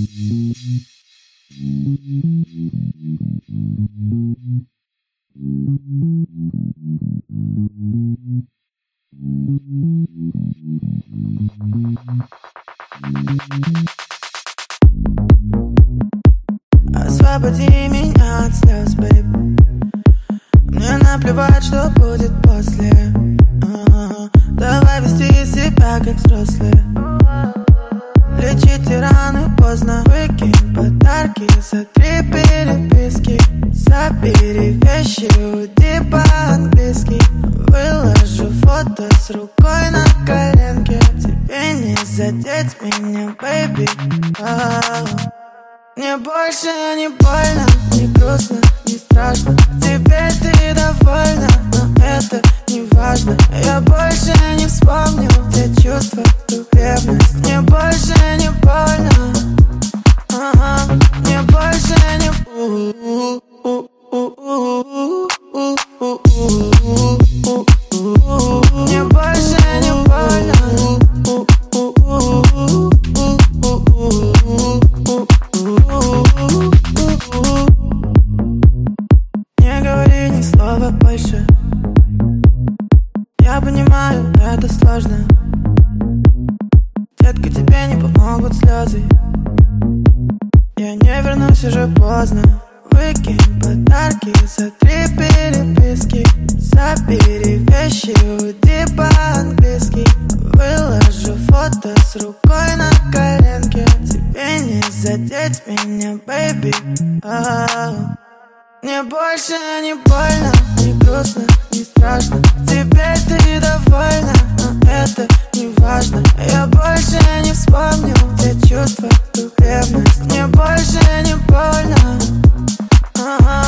Освободи меня от слез, бэйб. Мне наплевать, что будет после. Давай вести себя как взрослые. Лечите раны поздно. Выкинь подарки, сотри переписки. Забери вещи, уйди по-английски. Выложу фото с рукой на коленке. Тебе не задеть меня, бэйби. Мне больше не больно, не грустно, не страшно. Теперь ты довольна, но это не важно. Я больше не вспомню те чувства, ту ревность. Мне больше не больно, мне больше не мне больше не больно. Не говори ни слова больше. Я понимаю, это сложно. Детка, тебе не помогут слезы. Я не вернусь, уже поздно. Выкинь подарки, сотри переписки. Забери вещи, уйди по-английски. Выложу фото с рукой на коленке. Тебе не задеть меня, бэйби. Мне больше не больно, не грустно, не страшно. Теперь ты довольна, но это не важно. Я больше не вспомню те чувства, ту ревность. Мне больше не больно,